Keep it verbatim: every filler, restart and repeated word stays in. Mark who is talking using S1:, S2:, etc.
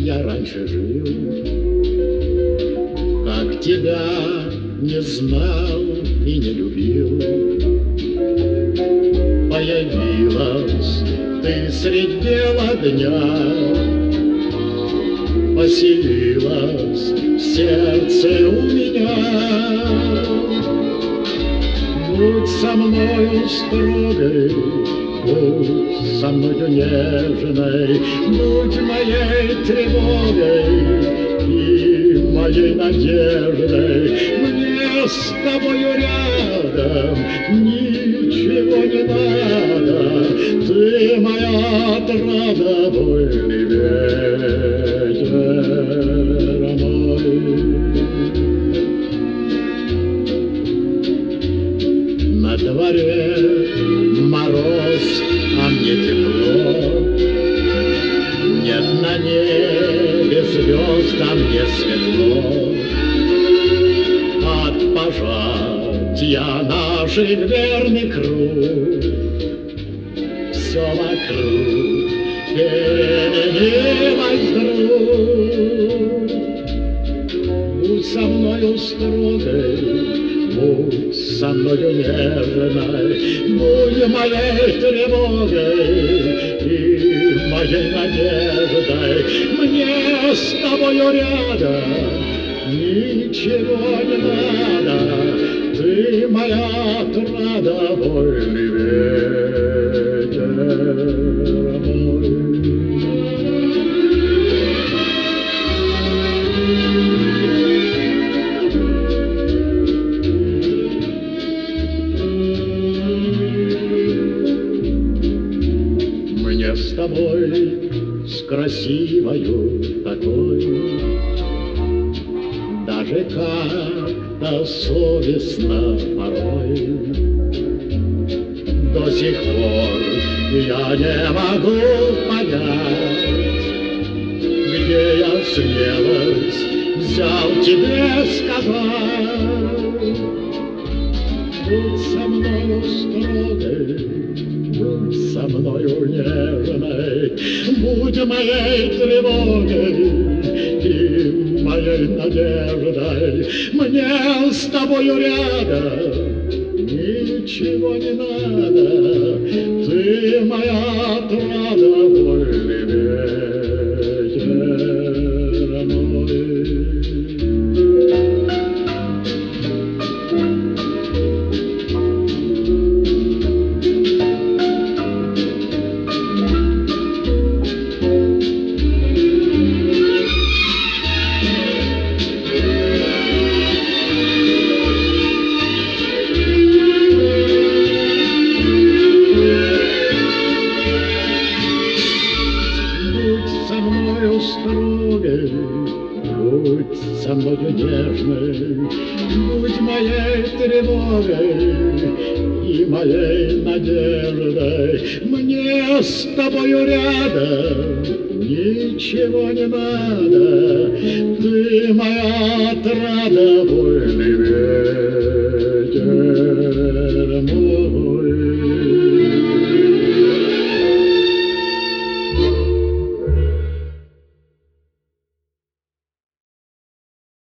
S1: я раньше жил, как тебя не знал и не любил. Появилась ты средь бела дня, поселилась в сердце у меня. Будь со мною строгой, будь со мною нежной, будь моей тревогой и моей надеждой. Мне с тобою рядом ничего не надо, ты моя отрада, вольный ветер мой. На дворе мороз, а мне тепло, нет на небе звезд, а мне светло. От пожатия наших верный круг все вокруг переменилось вдруг. Будь со мною строгой, будь со мною нежной, будь моей тревогой и моей надеждой. Мне с тобою рядом ничего не надо, ты моя отрада, вольный ветер мой. С тобой, с красивою такой, даже как-то совестно порой. До сих пор я не могу понять, где я смелость взял тебе сказать. Будь со мною строгой, будь со мною нежной, будь моей тревогой и моей надеждой. Мне с тобою рядом ничего не надо, ты моя отрада, вольный ветер мой. Строгой, будь со мною нежной, будь моей тревогой и моей надеждой. Мне с тобою рядом ничего не надо, ты моя отрада, вольный ветер мой.